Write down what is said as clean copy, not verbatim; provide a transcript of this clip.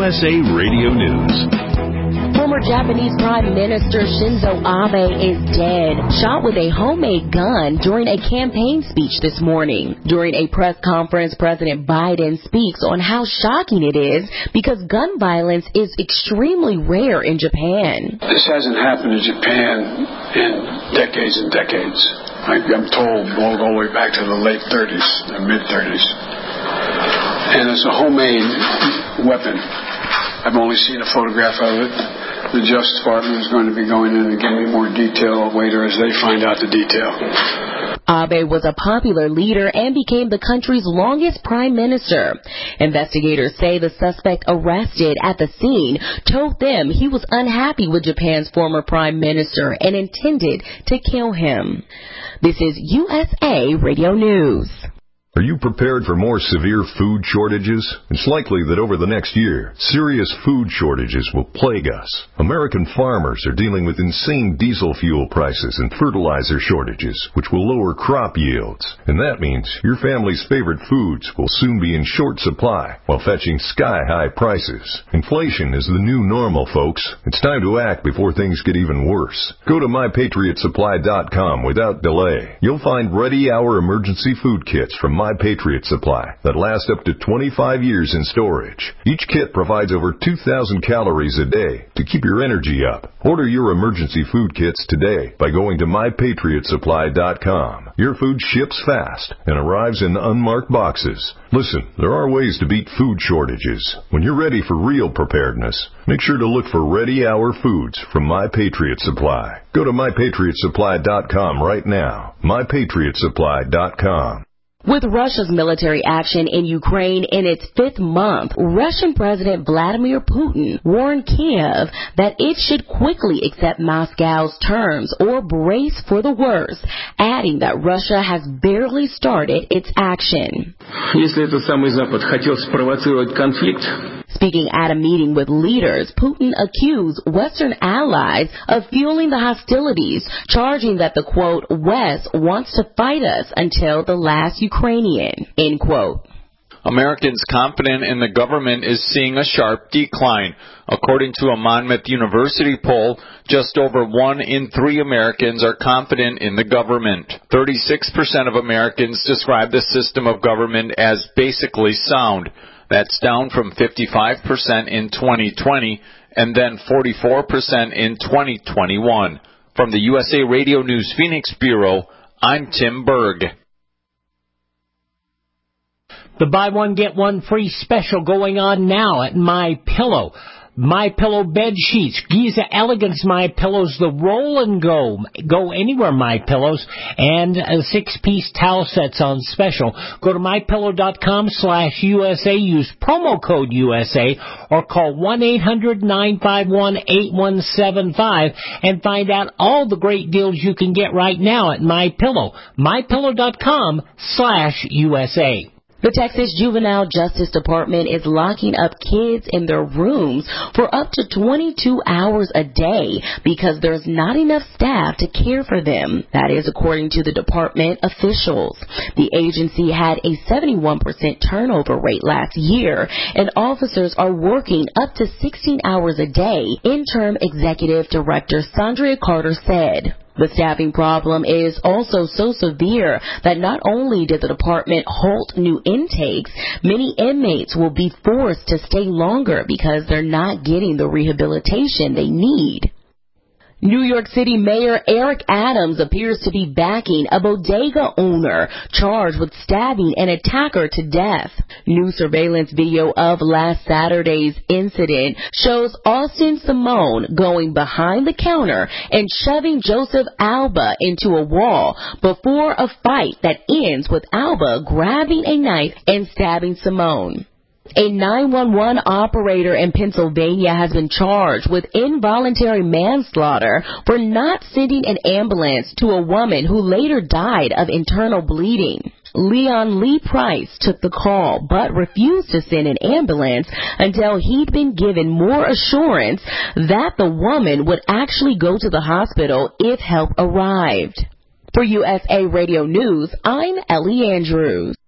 USA Radio News. Former Japanese Prime Minister Shinzo Abe is dead, shot with a homemade gun during a campaign speech this morning. During a press conference, President Biden speaks on how shocking it is because gun violence is extremely rare in Japan. This hasn't happened in Japan in decades and decades. I'm told all the way back to the late 30s, the mid-30s. And it's a homemade weapon. I've only seen a photograph of it. The Justice Department is going to be going in and giving me more detail later as they find out the detail. Abe was a popular leader and became the country's longest prime minister. Investigators say the suspect arrested at the scene told them he was unhappy with Japan's former prime minister and intended to kill him. This is USA Radio News. Are you prepared for more severe food shortages? It's likely that over the next year, serious food shortages will plague us. American farmers are dealing with insane diesel fuel prices and fertilizer shortages, which will lower crop yields. And that means your family's favorite foods will soon be in short supply while fetching sky-high prices. Inflation is the new normal, folks. It's time to act before things get even worse. Go to MyPatriotSupply.com without delay. You'll find ready-hour emergency food kits from My Patriot Supply that last up to 25 years in storage. Each kit provides over 2,000 calories a day to keep your energy up. Order your emergency food kits today by going to MyPatriotSupply.com. Your food ships fast and arrives in unmarked boxes. Listen, there are ways to beat food shortages. When you're ready for real preparedness, make sure to look for ready-hour foods from My Patriot Supply. Go to MyPatriotSupply.com right now. MyPatriotSupply.com. With Russia's military action in Ukraine in its fifth month, Russian President Vladimir Putin warned Kiev that it should quickly accept Moscow's terms or brace for the worst, adding that Russia has barely started its action. Если этот самый Запад хотел спровоцировать конфликт, speaking at a meeting with leaders, Putin accused Western allies of fueling the hostilities, charging that the, quote, West wants to fight us until the last Ukrainian, end quote. Americans confident in the government is seeing a sharp decline. According to a Monmouth University poll, just over 1 in 3 Americans are confident in the government. 36% of Americans describe the system of government as basically sound. That's down from 55% in 2020 and then 44% in 2021. From the USA Radio News Phoenix Bureau, I'm Tim Berg. The buy one, get one free special going on now at MyPillow. MyPillow bed sheets, Giza Elegance MyPillows, the roll and go anywhere MyPillows, and 6-piece towel sets on special. Go to MyPillow.com/USA, use promo code USA, or call 1-800-951-8175 and find out all the great deals you can get right now at MyPillow. MyPillow.com/USA. The Texas Juvenile Justice Department is locking up kids in their rooms for up to 22 hours a day because there's not enough staff to care for them. That is according to the department officials. The agency had a 71% turnover rate last year, and officers are working up to 16 hours a day, Interim Executive Director Sandra Carter said. The staffing problem is also so severe that not only did the department halt new intakes, many inmates will be forced to stay longer because they're not getting the rehabilitation they need. New York City Mayor Eric Adams appears to be backing a bodega owner charged with stabbing an attacker to death. New surveillance video of last Saturday's incident shows Austin Simone going behind the counter and shoving Joseph Alba into a wall before a fight that ends with Alba grabbing a knife and stabbing Simone. A 911 operator in Pennsylvania has been charged with involuntary manslaughter for not sending an ambulance to a woman who later died of internal bleeding. Leon Lee Price took the call but refused to send an ambulance until he'd been given more assurance that the woman would actually go to the hospital if help arrived. For USA Radio News, I'm Ellie Andrews.